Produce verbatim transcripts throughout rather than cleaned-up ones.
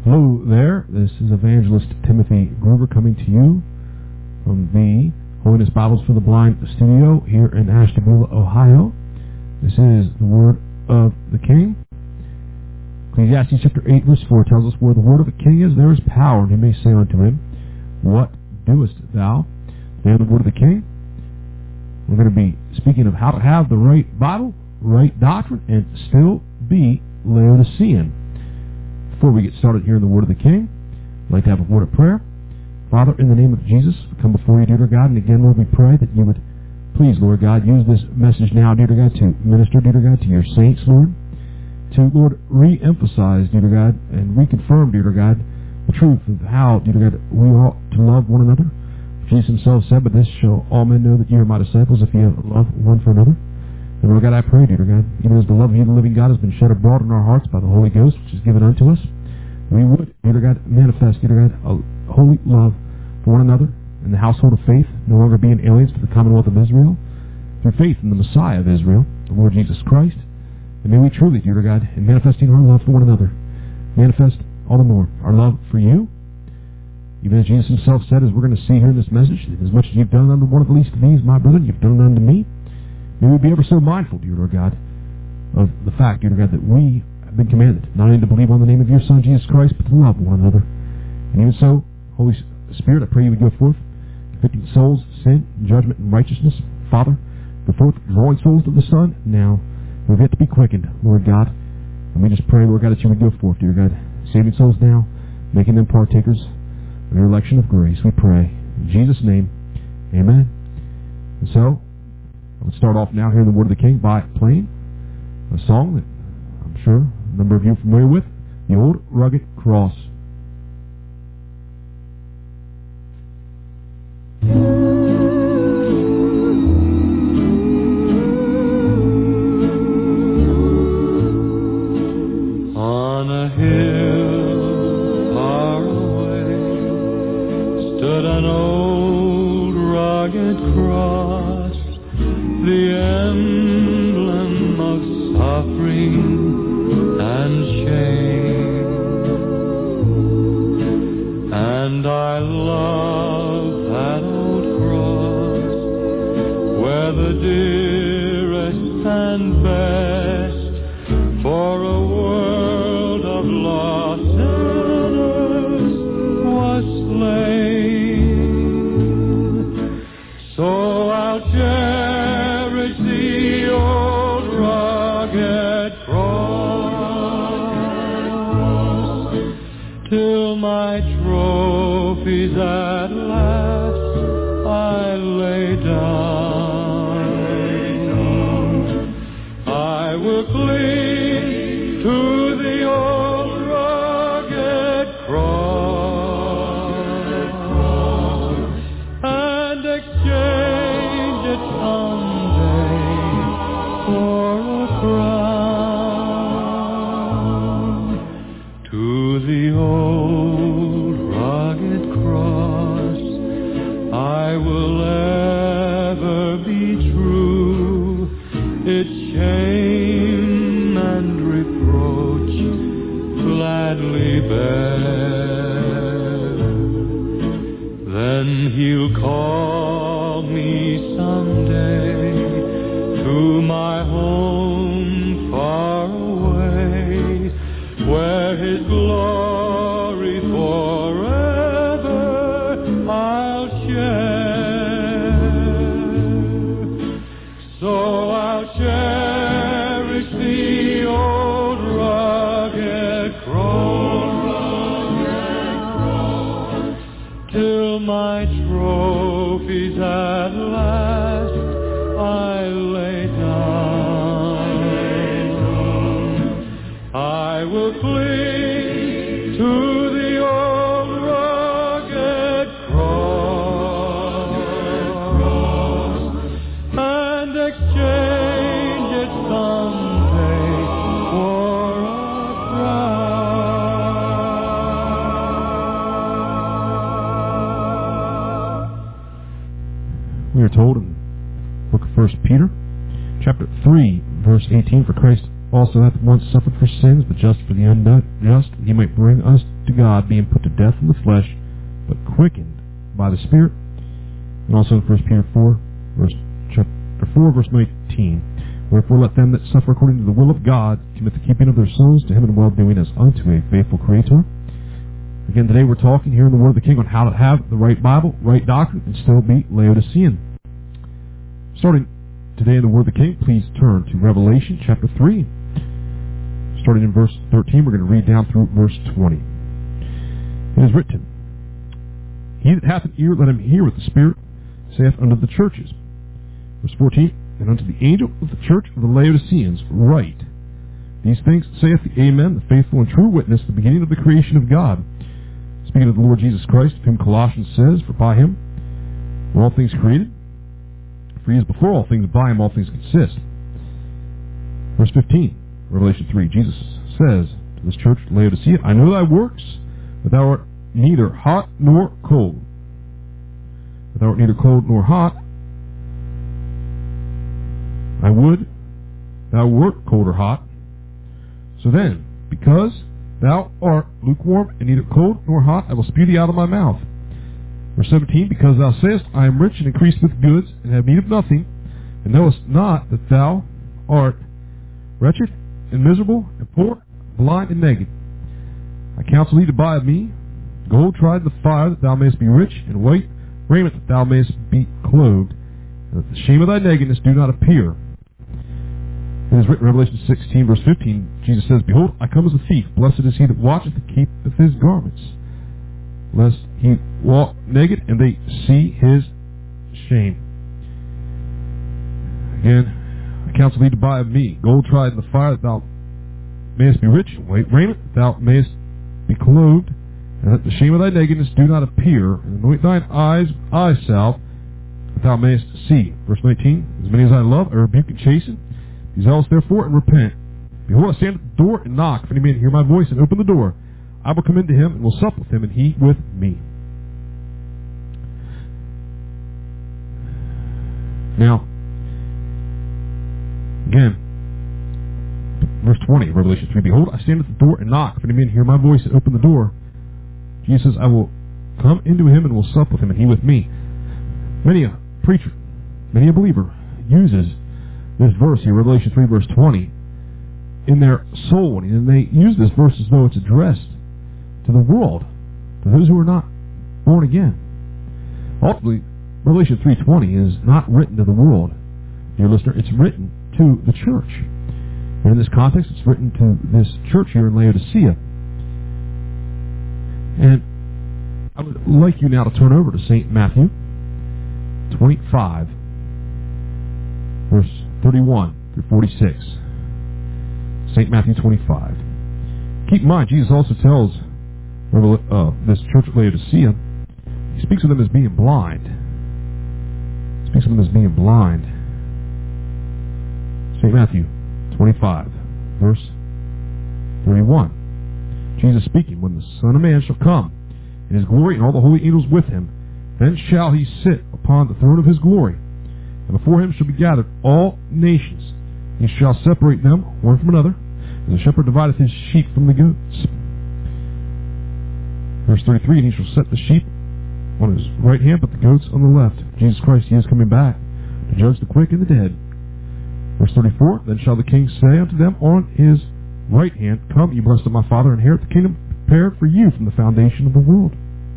Hello there, this is Evangelist Timothy Gruber coming to you from the Holiness Bibles for the Blind studio here in Ashtabula, Ohio. This is the Word of the King. Ecclesiastes chapter eight verse four tells us, where the word of a king is, there is power, and he may say unto him, what doest thou? Today on the Word of the King, we're going to be speaking of how to have the right Bible, right doctrine, and still be Laodicean. Before we get started here in the Word of the King, I'd like to have a word of prayer. Father, in the name of Jesus, we come before you, dear God, and again, Lord, we pray that you would please, Lord God, use this message now, dear God, to minister, dear God, to your saints, Lord, to, Lord, re-emphasize, dear God, and reconfirm, dear God, the truth of how, dear God, we ought to love one another. Jesus himself said, but this shall all men know that you are my disciples if you have love one for another. And Lord God, I pray, dear God, even as the love of you, the living God, has been shed abroad in our hearts by the Holy Ghost, which is given unto us, we would, dear God, manifest, dear God, a holy love for one another in the household of faith, no longer being aliens to the commonwealth of Israel, through faith in the Messiah of Israel, the Lord Jesus Christ. And may we truly, dear God, in manifesting our love for one another, manifest all the more our love for you, even as Jesus himself said, as we're going to see here in this message, as much as you've done unto one of the least of these, my brethren, you've done it unto me. May we be ever so mindful, dear Lord God, of the fact, dear God, that we have been commanded not only to believe on the name of your Son, Jesus Christ, but to love one another. And even so, Holy Spirit, I pray you would go forth, convicting souls, sin, judgment, and righteousness. Father, go forth, drawing souls to the Son. Now, we've yet to be quickened, Lord God. And we just pray, Lord God, that you would go forth, dear God, saving souls now, making them partakers of your election of grace. We pray. In Jesus' name, amen. And so, let's start off now here in the Word of the King by playing a song that I'm sure a number of you are familiar with, The Old Rugged Cross. On a hill far away stood an old rugged cross, the emblem of suffering and shame. And I love that old cross, where the dearest and best for a world of lost sinners was slain. So I'll cherish the old rugged cross till my trophies at last I lay down. I will cling to the old rugged cross and exchange it someday for a crown. To the old rugged cross I will ever be true, its shame and reproach gladly bear. Then he'll call me someday to my home far away, where his glory forever I'll share. So I'll cherish the old rugged cross till my trophies at last I lay down. I will cling to the old rugged cross and exchange it someday for a crown. We are told in the book of First Peter, chapter three, verse eighteen, for Christ also hath once suffered for sins, but just for the unjust, that he might bring us to God, being put to death in the flesh, but quickened by the Spirit. And also in First Peter four, verse chapter four, verse nineteen. Wherefore let them that suffer according to the will of God commit the keeping of their souls to him in well-doing as unto a faithful Creator. Again, today we're talking here in the Word of the King on how to have the right Bible, right doctrine, and still be Laodicean. Starting today in the Word of the King, please turn to Revelation chapter three. Starting in verse thirteen, we're going to read down through verse twenty. It is written, He that hath an ear, let him hear what the Spirit saith unto the churches. Verse fourteen, And unto the angel of the church of the Laodiceans write, These things saith the Amen, the faithful and true witness, the beginning of the creation of God. Speaking of the Lord Jesus Christ, of whom Colossians says, For by him were all things created, for he is before all things, by him all things consist. Verse fifteen, Revelation three, Jesus says to this church, Laodicea, I know thy works, that thou art neither hot nor cold. That thou art neither cold nor hot. I would thou wert cold or hot. So then, because thou art lukewarm and neither cold nor hot, I will spew thee out of my mouth. Verse seventeen, Because thou sayest, I am rich and increased with goods, and have need of nothing, and knowest not that thou art wretched and miserable and poor, blind and naked. I counsel thee to buy of me gold tried in the fire, that thou mayest be rich, and white raiment, that thou mayest be clothed, and that the shame of thy nakedness do not appear. It is written in Revelation sixteen, verse fifteen, Jesus says, Behold, I come as a thief. Blessed is he that watcheth to keep his garments, lest he walk naked and they see his shame. Again, I counsel thee to buy of me gold tried in the fire, that thou mayest be rich, and white raiment, that thou mayest be clothed, and that the shame of thy nakedness do not appear, and anoint thine eyes with eye salve, that thou mayest see. Verse nineteen, As many as I love, I rebuke and chasten. Be zealous therefore and repent. Behold, I stand at the door and knock. If any man hear my voice and open the door, I will come into him and will sup with him, and he with me. Now, again, verse twenty, Revelation three, Behold, I stand at the door and knock. If any man hear my voice and open the door, Jesus says, I will come into him and will sup with him, and he with me. Many a preacher, many a believer uses this verse here, Revelation three, verse twenty, in their soul, and they use this verse as though it's addressed to the world, to those who are not born again. Ultimately, Revelation three twenty is not written to the world, dear listener. It's written to the church. And in this context, it's written to this church here in Laodicea. And I would like you now to turn over to Saint Matthew twenty-five, verse thirty-one through forty-six. Saint Matthew twenty-five. Keep in mind, Jesus also tells uh, this church of Laodicea, he speaks of them as being blind. He speaks of them as being blind. Saint Matthew twenty-five, verse thirty-one. Jesus speaking, When the Son of Man shall come in his glory and all the holy angels with him, then shall he sit upon the throne of his glory. And before him shall be gathered all nations. He shall separate them one from another, as a shepherd divideth his sheep from the goats. Verse thirty-three, And he shall set the sheep on his right hand, but the goats on the left. Jesus Christ, he is coming back to judge the quick and the dead. Verse thirty-four, Then shall the king say unto them on his right hand, Come, ye blessed of my Father, and inherit the kingdom prepared for you from the foundation of the world.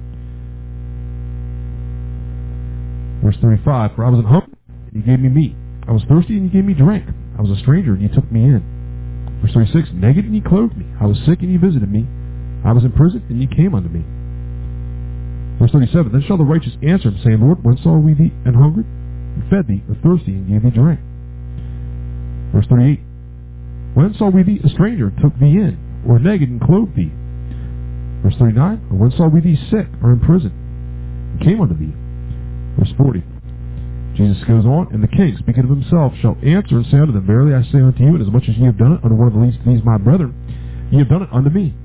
Verse thirty-five, For I was an hungry, and ye gave me meat. I was thirsty, and ye gave me drink. I was a stranger, and ye took me in. Verse thirty-six, Naked, and ye clothed me. I was sick, and ye visited me. I was in prison, and ye came unto me. Verse thirty-seven, Then shall the righteous answer him, saying, Lord, when saw we thee and hungry, and fed thee, or thirsty, and gave thee drink? Verse thirty-eight, When saw we thee a stranger, and took thee in, or naked, and clothed thee? Verse thirty-nine, Or when saw we thee sick, or in prison, and came unto thee? Verse forty, Jesus goes on, And the king, speaking of himself, shall answer and say unto them, Verily I say unto you, inasmuch as ye have done it unto one of the least of these my brethren, ye have done it unto me.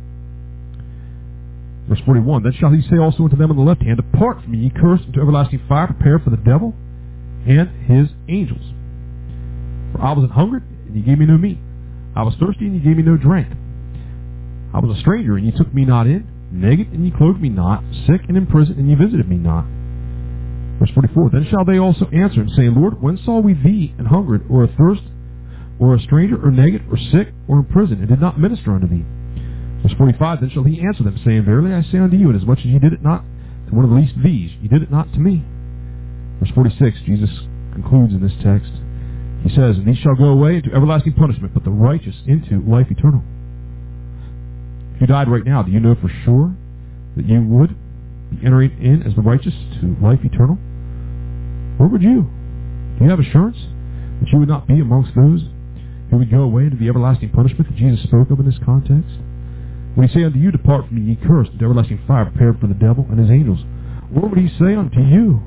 Verse forty-one, Then shall he say also unto them on the left hand, Depart from me, ye cursed, into everlasting fire, prepared for the devil and his angels. For I was an hungered, and ye gave me no meat. I was thirsty, and you gave me no drink. I was a stranger, and you took me not in, naked, and you clothed me not, sick and in prison, and you visited me not. Verse forty-four, then shall they also answer and say, Lord, when saw we thee an hungered, or athirst, or a stranger, or naked, or sick, or in prison, and did not minister unto thee? Verse forty-five, then shall he answer them, saying, Verily I say unto you, inasmuch as ye did it not to one of the least of these, ye did it not to me. Verse forty-six, Jesus concludes in this text. He says, and these shall go away into everlasting punishment, but the righteous into life eternal. If you died right now, do you know for sure that you would be entering in as the righteous to life eternal? Or would you? Do you have assurance that you would not be amongst those who would go away into the everlasting punishment that Jesus spoke of in this context? When he say unto you, depart from me, ye cursed, into everlasting fire prepared for the devil and his angels. Or would he say unto you,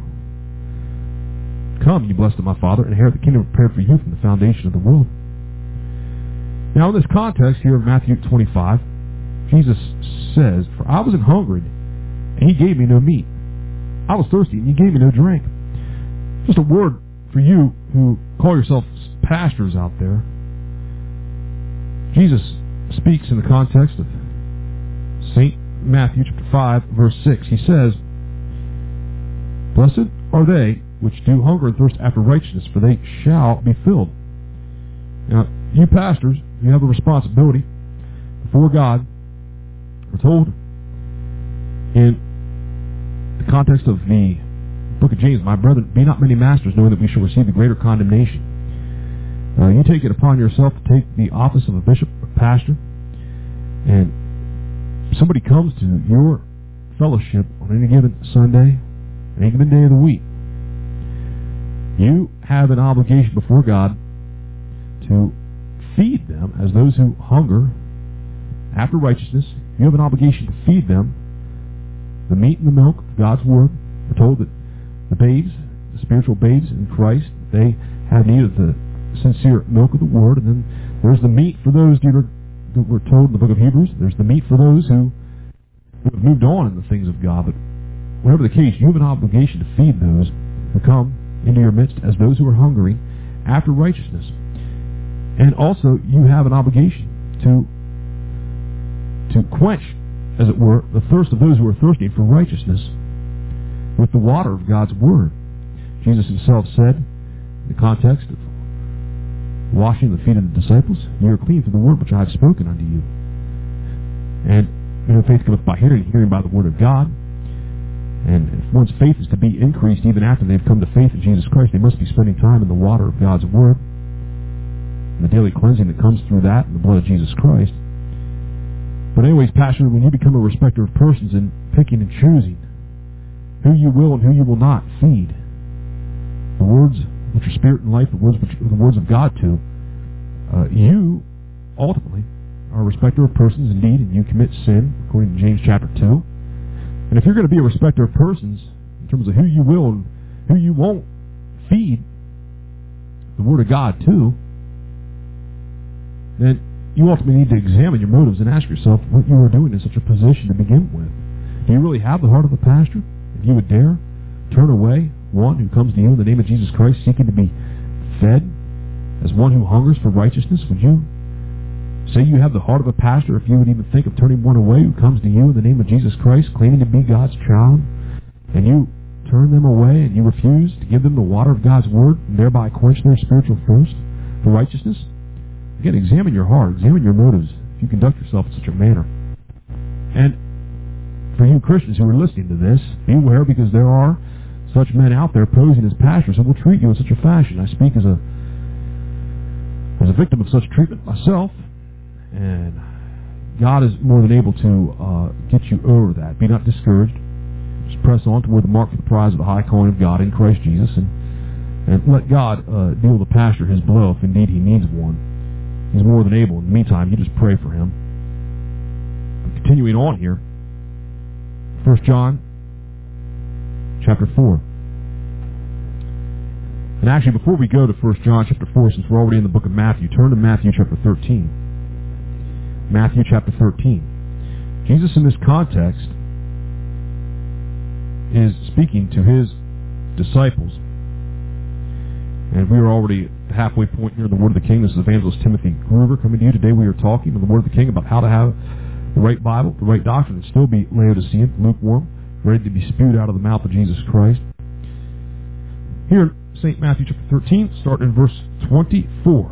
come, ye blessed of my Father, and inherit the kingdom prepared for you from the foundation of the world? Now, in this context here of Matthew twenty-five, Jesus says, for I was an hungered, and ye gave me no meat. I was thirsty, and ye gave me no drink. Just a word for you who call yourselves pastors out there. Jesus speaks in the context of Saint Matthew chapter five, verse six. He says, blessed are they which do hunger and thirst after righteousness, for they shall be filled. Now, you pastors, you have a responsibility before God. We're told in the context of the book of James, my brethren, be not many masters, knowing that we shall receive the greater condemnation. Uh, you take it upon yourself to take the office of a bishop or pastor, and somebody comes to your fellowship on any given Sunday, any given day of the week, you have an obligation before God to feed them as those who hunger after righteousness. You have an obligation to feed them the meat and the milk of God's Word. We're told that the babes, the spiritual babes in Christ, they have need of the sincere milk of the Word. And then there's the meat for those, dear, that we're told in the book of Hebrews. There's the meat for those who have moved on in the things of God. But whatever the case, you have an obligation to feed those who come into your midst as those who are hungry after righteousness. And also, you have an obligation to to quench, as it were, the thirst of those who are thirsty for righteousness with the water of God's Word. Jesus himself said, in the context of washing the feet of the disciples, ye are clean through the word which I have spoken unto you. And you know, faith cometh by hearing, hearing by the Word of God. And if one's faith is to be increased even after they've come to faith in Jesus Christ, they must be spending time in the water of God's Word, and the daily cleansing that comes through that in the blood of Jesus Christ. But anyways, Pastor, when you become a respecter of persons and picking and choosing who you will and who you will not feed, the words which are spirit and life, the words which are the words of God to, uh, you ultimately are a respecter of persons indeed, and you commit sin, according to James chapter two. And if you're going to be a respecter of persons, in terms of who you will and who you won't feed the Word of God to, then you ultimately need to examine your motives and ask yourself what you are doing in such a position to begin with. Do you really have the heart of a pastor? If you would dare turn away one who comes to you in the name of Jesus Christ seeking to be fed as one who hungers for righteousness, would you say you have the heart of a pastor if you would even think of turning one away who comes to you in the name of Jesus Christ claiming to be God's child, and you turn them away and you refuse to give them the water of God's Word and thereby quench their spiritual thirst for righteousness? Again, examine your heart, examine your motives if you conduct yourself in such a manner. And for you Christians who are listening to this, beware, because there are such men out there posing as pastors and will treat you in such a fashion. I speak as a as a victim of such treatment myself, and God is more than able to uh, get you over that. Be not discouraged. Just press on toward the mark for the prize of the high calling of God in Christ Jesus, and, and let God uh, deal the pastor his blow if indeed he needs one. He's more than able. In the meantime, you just pray for him. Continuing on here, First John chapter four. And actually, before we go to First John chapter four, since we're already in the book of Matthew, turn to Matthew chapter thirteen. Matthew chapter thirteen. Jesus in this context is speaking to his disciples. And we were already the halfway point here in the Word of the King. This is Evangelist Timothy Groover coming to you. Today we are talking on the Word of the King about how to have the right Bible, the right doctrine, and still be Laodicean, lukewarm, ready to be spewed out of the mouth of Jesus Christ. Here in Saint Matthew chapter thirteen, starting in verse twenty-four.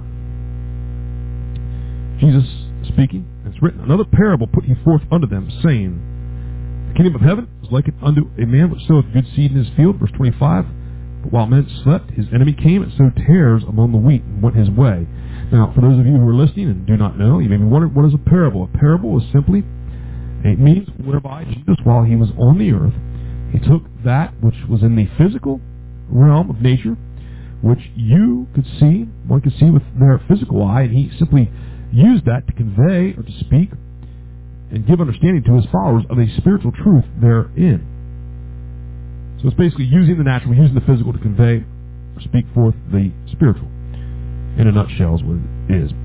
Jesus speaking, it's written, another parable put he forth unto them, saying, the kingdom of heaven is likened unto a man which soweth good seed in his field. Verse twenty-five. But while men slept, his enemy came and sowed tares among the wheat and went his way. Now, for those of you who are listening and do not know, you may be wondering, what is a parable? A parable is simply a means whereby Jesus, while he was on the earth, he took that which was in the physical realm of nature, which you could see, one could see with their physical eye, and he simply used that to convey or to speak and give understanding to his followers of a spiritual truth therein. So it's basically using the natural, using the physical to convey or speak forth the spiritual. In a nutshell is what it is.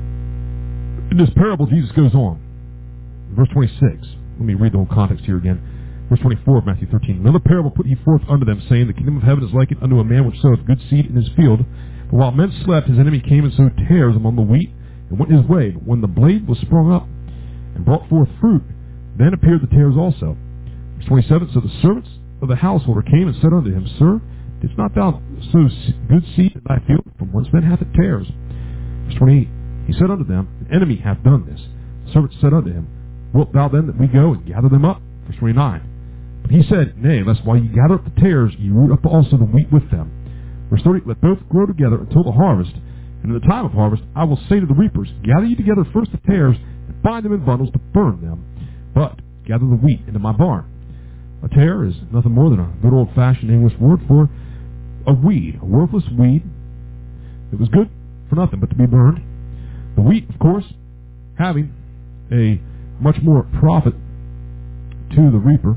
In this parable, Jesus goes on. Verse twenty-six. Let me read the whole context here again. Verse twenty-four of Matthew thirteen. Another parable put he forth unto them, saying, the kingdom of heaven is likened unto a man which soweth good seed in his field. But while men slept, his enemy came and sowed tares among the wheat, and went his way. But when the blade was sprung up, and brought forth fruit, then appeared the tares also. Verse twenty-seven. So the servants of the householder came and said unto him, Sir, didst not thou sow good seed in thy field? From whence then hath it tares? Verse twenty-eight. He said unto them, An enemy hath done this. The servants said unto him, Wilt thou then that we go and gather them up? Verse twenty-nine. But he said, Nay, lest while ye gather up the tares, ye root up also the wheat with them. Verse thirty. Let both grow together until the harvest. And in the time of harvest, I will say to the reapers, Gather ye together first the tares, and bind them in bundles to burn them. But gather the wheat into my barn. A tare is nothing more than a good old-fashioned English word for a weed, a worthless weed that was good for nothing but to be burned. The wheat, of course, having a much more profit to the reaper.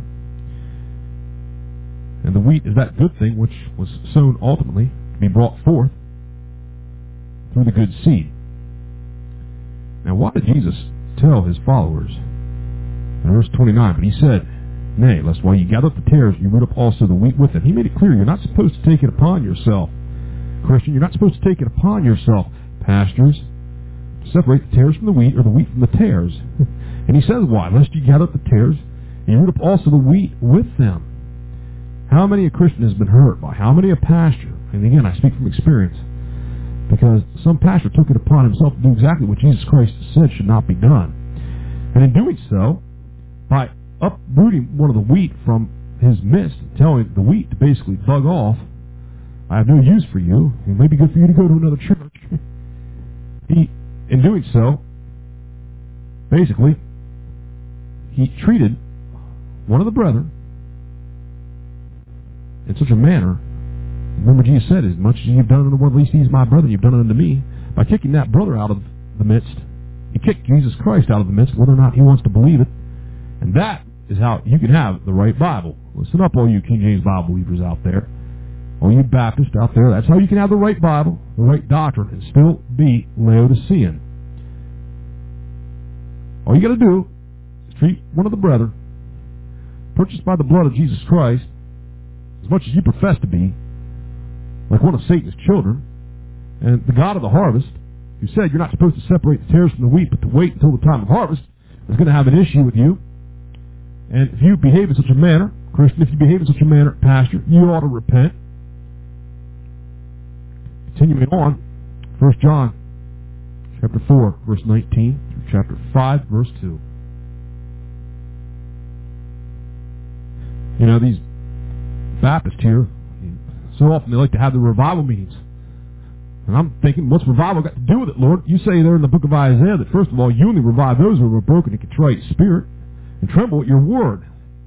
And the wheat is that good thing which was sown ultimately to be brought forth through the good seed. Now, why did Jesus tell his followers? In verse twenty-nine, but he said, Nay, lest while ye gather up the tares, you root up also the wheat with them. He made it clear you're not supposed to take it upon yourself. Christian, you're not supposed to take it upon yourself, pastors, to separate the tares from the wheat or the wheat from the tares. And he says, why? Lest you gather up the tares, and you root up also the wheat with them. How many a Christian has been hurt by? How many a pastor? And again, I speak from experience. Because some pastor took it upon himself to do exactly what Jesus Christ said should not be done. And in doing so, by uprooting one of the wheat from his midst, telling the wheat to basically bug off, I have no use for you. It may be good for you to go to another church. He, in doing so, basically, he treated one of the brethren in such a manner. Remember, Jesus said, as much as you've done unto one of the least of these my brethren, you've done it unto me. By kicking that brother out of the midst, he kicked Jesus Christ out of the midst, whether or not he wants to believe it. And that is how you can have the right Bible. Listen up, all you King James Bible believers out there. All you Baptists out there. That's how you can have the right Bible, the right doctrine, and still be Laodicean. All you got to do is treat one of the brethren, purchased by the blood of Jesus Christ, as much as you profess to be, like one of Satan's children, and the God of the harvest, who said you're not supposed to separate the tares from the wheat, but to wait until the time of harvest, is going to have an issue with you. And if you behave in such a manner, Christian, if you behave in such a manner, pastor, you ought to repent. Continuing on, First John chapter four, verse nineteen, through chapter five, verse two. You know, these Baptists here, so often they like to have the revival meetings. And I'm thinking, what's revival got to do with it, Lord? You say there in the book of Isaiah that, first of all, you only revive those who are broken and contrite spirit and tremble at your word.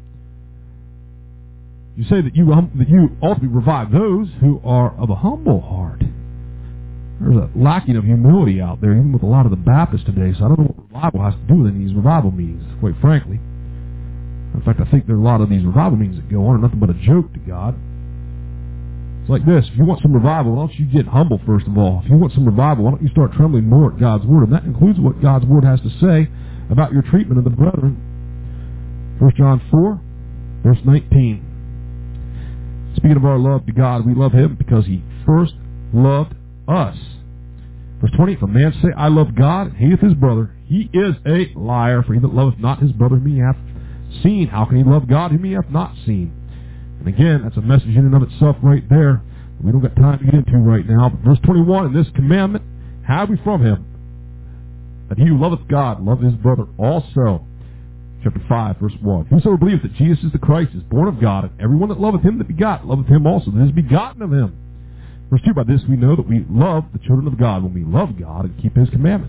You say that you um, that you ultimately revive those who are of a humble heart. There's a lacking of humility out there, even with a lot of the Baptists today, so I don't know what revival has to do with any of these revival meetings, quite frankly. In fact, I think there are a lot of these revival meetings that go on are nothing but a joke to God. It's like this. If you want some revival, why don't you get humble, first of all? If you want some revival, why don't you start trembling more at God's Word? And that includes what God's Word has to say about your treatment of the brethren. First John four, verse nineteen. Speaking of our love to God, we love Him because He first loved us. Verse twenty, if a man say, I love God, and hateth his brother, he is a liar, for he that loveth not his brother whom he hath seen, how can he love God whom he hath not seen? And again, that's a message in and of itself right there. We don't got time to get into right now. But verse twenty-one, and this commandment have we from him, that he who loveth God love his brother also. Chapter five, verse one. Whosoever believeth that Jesus is the Christ is born of God, and everyone that loveth him that begot loveth him also that is begotten of him. Verse two, by this we know that we love the children of God when we love God and keep his commandments.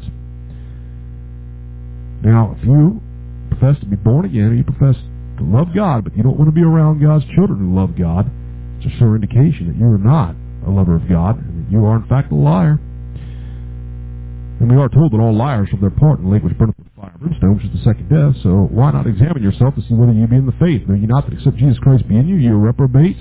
Now, if you profess to be born again, or you profess to love God, but you don't want to be around God's children who love God, it's a sure indication that you are not a lover of God, and that you are in fact a liar. And we are told that all liars have their part in the lake which burneth with fire and brimstone, which is the second death. So why not examine yourself to see whether you be in the faith? Know ye not that except Jesus Christ be in you, ye are reprobates?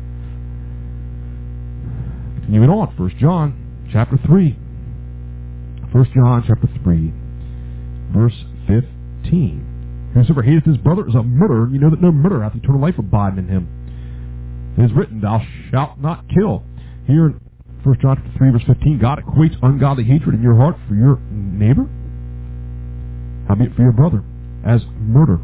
Continuing on, First John chapter three. First John chapter three, verse fifteen. Whosoever hateth his brother is a murderer, and you know that no murderer hath eternal life abiding in him. It is written, thou shalt not kill. Here in First John chapter three, verse fifteen, God equates ungodly hatred in your heart for your neighbor, howbeit for your brother, as murder.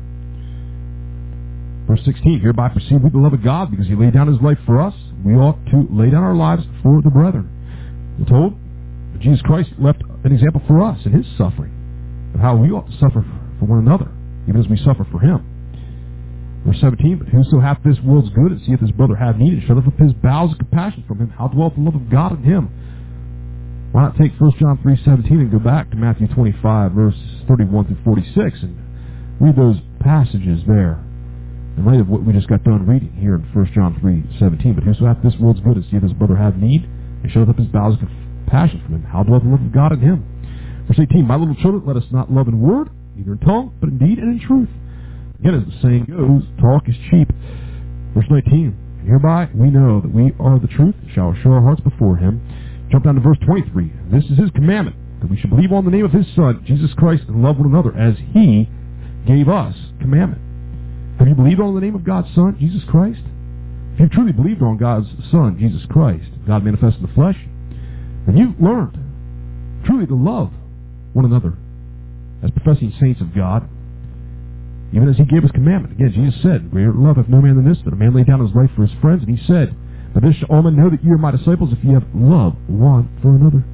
Verse sixteen, hereby perceive we the love of God, because he laid down his life for us. We ought to lay down our lives for the brethren. We're told that Jesus Christ left an example for us in his suffering, of how we ought to suffer for one another, even as we suffer for him. Verse seventeen, but whoso hath this world's good, and seeth his brother have need, and shutteth up his bowels of compassion from him, how dwelleth the love of God in him? Why not take First John three seventeen and go back to Matthew twenty-five, verses thirty-one through forty-six, and read those passages there, in light of what we just got done reading here in First John three seventeen. But whoso hath this world's good, and seeth his brother have need, and shutteth up his bowels of compassion from him, how dwelleth the love of God in him? Verse eighteen, my little children, let us not love in word, neither in tongue, but in deed and in truth. Again, as the saying goes, talk is cheap. Verse nineteen, and hereby we know that we are the truth, and shall show our hearts before him. Jump down to verse twenty-three. This is his commandment, that we should believe on the name of his Son, Jesus Christ, and love one another as he gave us commandment. Have you believed on the name of God's Son, Jesus Christ? If you truly believed on God's Son, Jesus Christ, God manifest in the flesh, then you've learned truly to love one another as professing saints of God, even as he gave us commandment. Again, Jesus said, greater love hath no man than this, that a man lay down his life for his friends. And he said, by this shall all men know that ye are my disciples, if ye have love one for another.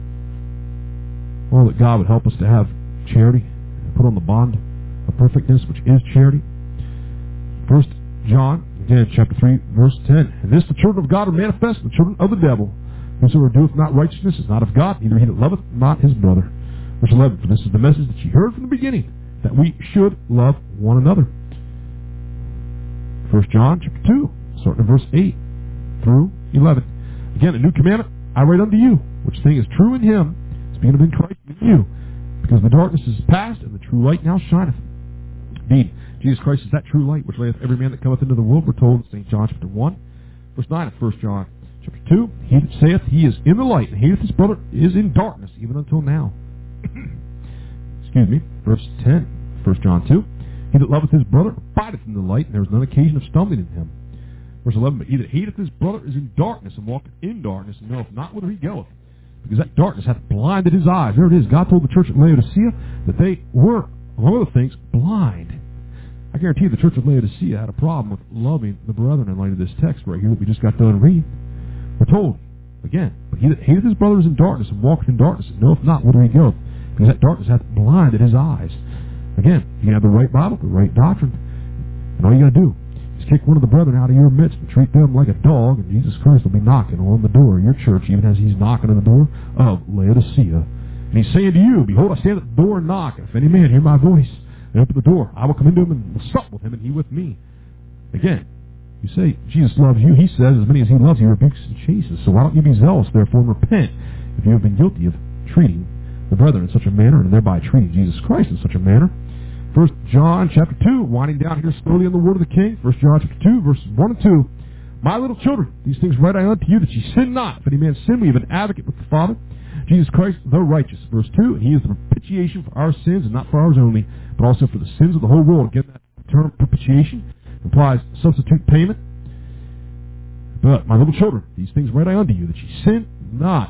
Oh, that God would help us to have charity, and put on the bond of perfectness, which is charity. First John, again, chapter three, verse ten. And this the children of God are manifest, the children of the devil. Whosoever doeth not righteousness is not of God, neither he that loveth not his brother. Verse eleven, for this is the message that ye heard from the beginning, that we should love one another. First John chapter two, starting in verse eight through eleven. Again, a new commandment I write unto you, which thing is true in him, speaking of in Christ in you, because the darkness is past, and the true light now shineth. Indeed, Jesus Christ is that true light, which layeth every man that cometh into the world. We're told in Saint John chapter one, verse nine of First John chapter two, he that saith he is in the light, and hateth his brother, is in darkness, even until now. Excuse me, verse ten, First John two. He that loveth his brother abideth in the light, and there is none occasion of stumbling in him. Verse eleven, but he that hateth his brother is in darkness, and walketh in darkness, and knoweth not whither he goeth, because that darkness hath blinded his eyes. There it is. God told the church at Laodicea that they were, among other things, blind. I guarantee you the church of Laodicea had a problem with loving the brethren in light of this text right here that we just got done reading. We're told, again, but he that hateth his brother is in darkness, and walketh in darkness, and knoweth not whither he goeth, because that darkness hath blinded his eyes. Again, you can have the right Bible, the right doctrine, and all you got to do is kick one of the brethren out of your midst and treat them like a dog, and Jesus Christ will be knocking on the door of your church, even as he's knocking on the door of Laodicea. And he's saying to you, behold, I stand at the door and knock, and if any man hear my voice and open the door, I will come into him and will sup with him, and he with me. Again, you say Jesus loves you. He says, as many as he loves, he rebukes and chases. So why don't you be zealous, therefore, and repent if you have been guilty of treating the brethren in such a manner, and thereby treating Jesus Christ in such a manner. First John chapter two, winding down here slowly in the word of the King. First John chapter two, verses one and two. My little children, these things write I unto you, that ye sin not. If any man sin, we have an advocate with the Father, Jesus Christ the righteous. Verse two, and he is the propitiation for our sins, and not for ours only, but also for the sins of the whole world. Again, that term propitiation implies substitute payment. But, my little children, these things write I unto you, that ye sin not.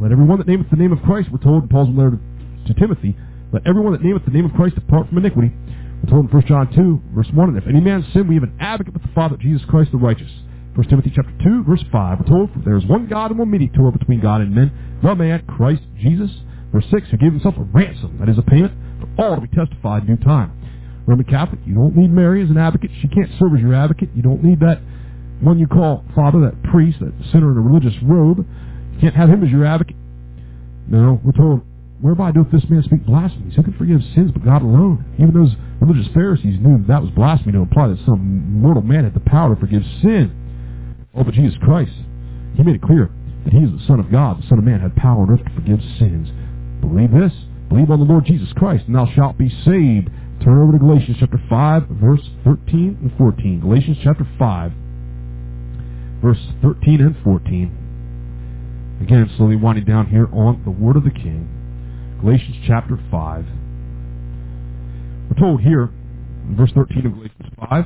let everyone that nameth the name of Christ, we're told in Paul's letter to Timothy, let everyone that nameth the name of Christ depart from iniquity. We're told in First John two, verse one, and if any man sin, we have an advocate with the Father, Jesus Christ the righteous. First Timothy chapter two, verse five, we're told, for there is one God and one mediator between God and men, the man, Christ Jesus. Verse six, who gave himself a ransom, that is a payment, for all to be testified in due time. Roman Catholic, you don't need Mary as an advocate. She can't serve as your advocate. You don't need that one you call father, that priest, that sinner in a religious robe. You can't have him as your advocate. No, we're told, whereby doth this man speak blasphemies? Who can forgive sins but God alone? Even those religious Pharisees knew that, that was blasphemy to imply that some mortal man had the power to forgive sin. Oh, but Jesus Christ, he made it clear that he is the Son of God. The Son of Man had power on earth to forgive sins. Believe this. Believe on the Lord Jesus Christ, and thou shalt be saved. Turn over to Galatians chapter five, verse thirteen and fourteen. Galatians chapter five, verse thirteen and fourteen. Again, slowly winding down here on the Word of the King. Galatians chapter five. We're told here, in verse thirteen of Galatians five,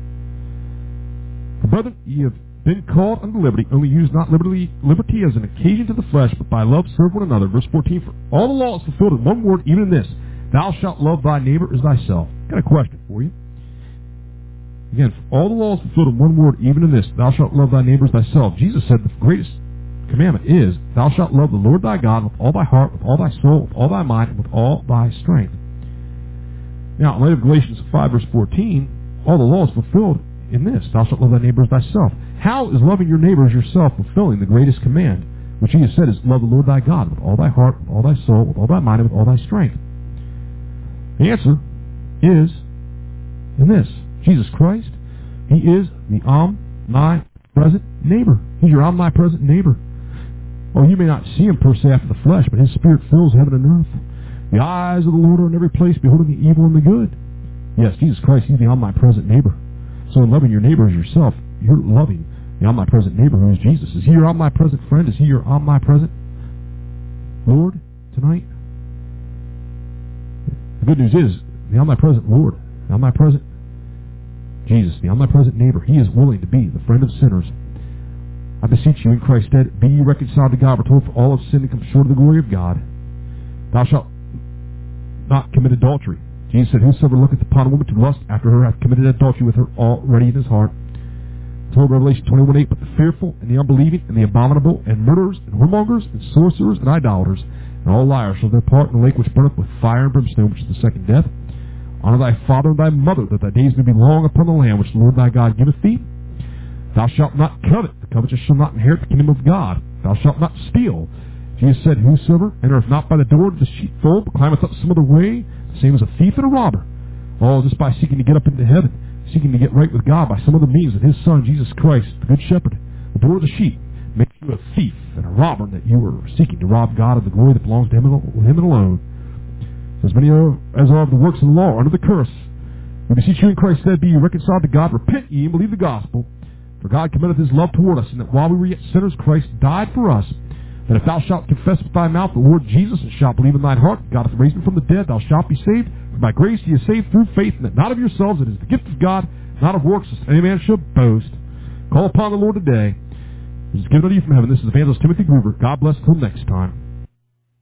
for brethren, ye have been called unto liberty, only use not liberty, liberty as an occasion to the flesh, but by love serve one another. Verse fourteen, for all the law is fulfilled in one word, even in this, thou shalt love thy neighbor as thyself. Got a question for you. Again, for all the law is fulfilled in one word, even in this, thou shalt love thy neighbor as thyself. Jesus said the greatest commandment is, thou shalt love the Lord thy God with all thy heart, with all thy soul, with all thy mind, and with all thy strength. Now, in light of Galatians five, verse fourteen, all the law is fulfilled in this, thou shalt love thy neighbor as thyself. How is loving your neighbor as yourself fulfilling the greatest command, which Jesus said is, love the Lord thy God with all thy heart, with all thy soul, with all thy mind, and with all thy strength? The answer is in this. Jesus Christ, he is the omnipresent neighbor. He's your omnipresent neighbor. Oh, you may not see him per se after the flesh, but his spirit fills heaven and earth. The eyes of the Lord are in every place, beholding the evil and the good. Yes, Jesus Christ, he's the omnipresent neighbor. So in loving your neighbor as yourself, you're loving the omnipresent neighbor who is Jesus. Is he your omnipresent friend? Is he your omnipresent Lord tonight? The good news is, the omnipresent Lord, the omnipresent Jesus, the omnipresent neighbor, he is willing to be the friend of sinners. I beseech you in Christ's stead, be ye reconciled to God. We're told, for all have sinned and come short of the glory of God. Thou shalt not commit adultery. Jesus said, whosoever looketh upon a woman to lust after her hath committed adultery with her already in his heart. Told Revelation twenty-one eight, but the fearful and the unbelieving and the abominable and murderers and whoremongers and sorcerers and idolaters and all liars shall their part in the lake which burneth with fire and brimstone, which is the second death. Honor thy father and thy mother, that thy days may be long upon the land which the Lord thy God giveth thee. Thou shalt not covet. The covetous shall not inherit the kingdom of God. Thou shalt not steal. Jesus said, whosoever entereth not by the door of the sheepfold, but climbeth up some other way, the same as a thief and a robber. All just by seeking to get up into heaven, seeking to get right with God by some other means, that his Son, Jesus Christ, the Good Shepherd, the door of the sheep, makes you a thief and a robber, that you are seeking to rob God of the glory that belongs to him, him and alone. As many as are of the works of the law are under the curse. We beseech you in Christ's stead, be ye reconciled to God, repent ye, and believe the gospel. For God commendeth his love toward us, and that while we were yet sinners, Christ died for us. That if thou shalt confess with thy mouth the Lord Jesus, and shalt believe in thine heart, God hath raised him from the dead, thou shalt be saved. For by grace ye are saved through faith, and that not of yourselves, it is the gift of God, not of works, lest any man should boast. Call upon the Lord today. It is given unto you from heaven. This is Evangelist Timothy Gruber. God bless until next time.